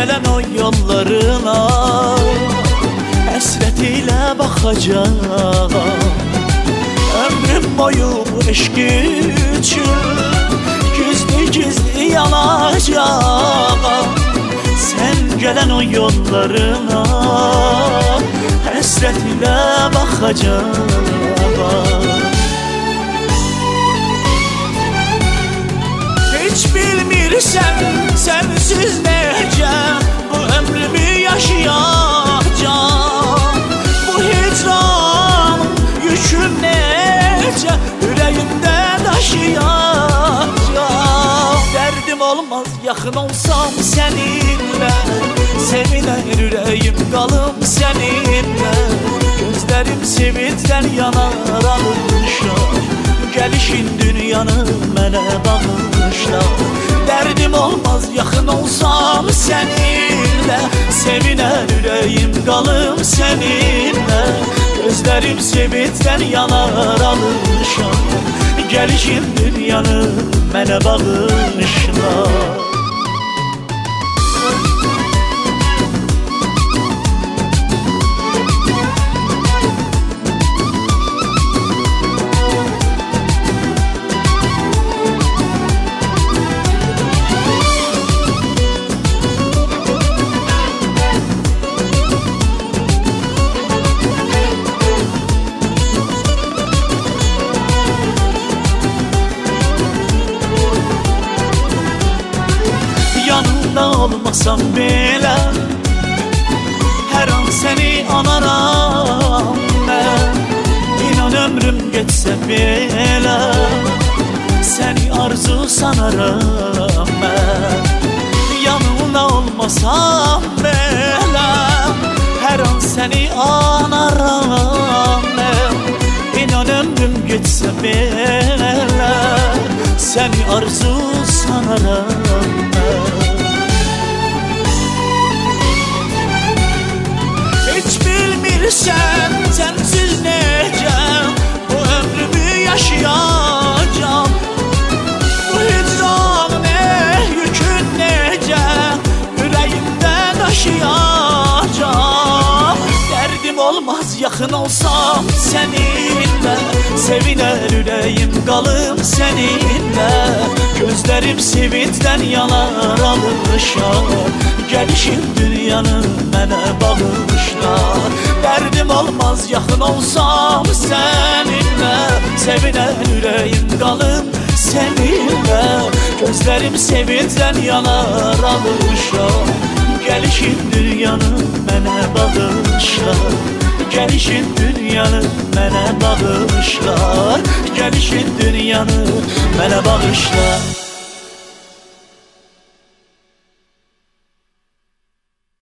gelen o yollarına həsrət ilə baxacağam. Ömrüm boyu eşq üçün gizli yanacağam. Sen gelen o yollarına həsrət ilə baxacağam. Hiç bilmirsən sensiz necə bu ömrümü yaşayacağım. Bu hicran yüküm necə ürəyimdə daşıyacağım. Derdim olmaz yaxın olsam seninle, sevinen ürəyim qalım seninle. Gözlerim sevincdən yanar alışar, gəlişin dünyanı mənə bağışla. Derdim olmaz yaxın olsam seninle, sevinen ürəyim qalım seninle. Gözlerim sevincdən yanar alışar, gəlişin dünyanı mənə bağışla. Yanında olmasam belə hər an səni anaram mən. İnan ömrüm geçsə belə səni arzu sanaram mən. Yanında olmasam belə hər an səni anaram mən. İnan ömrüm geçsə belə səni arzu sanaram mən. Hiç bilmirsən sensiz necə bu ömrümü yaşayacağım. Bu hicran yükün necə ürəyimdə daşıyacağım. Derdim olmaz yaxın olsam seninle, sevinen ürəyim qalım seninle. Gözlerim sevincdən yanar alışar, gəlişin dünyanı mənə bağışla. Derdim olmaz yaxın olsam seninle, sevinen ürəyim qalım seninle. Gözlerim sevincdən yanar alışar, gəlişin dünyanı mənə bağışla. Gəlişin dünyanı mənə bağışlar, gəlişin dünyanı mənə bağışlar.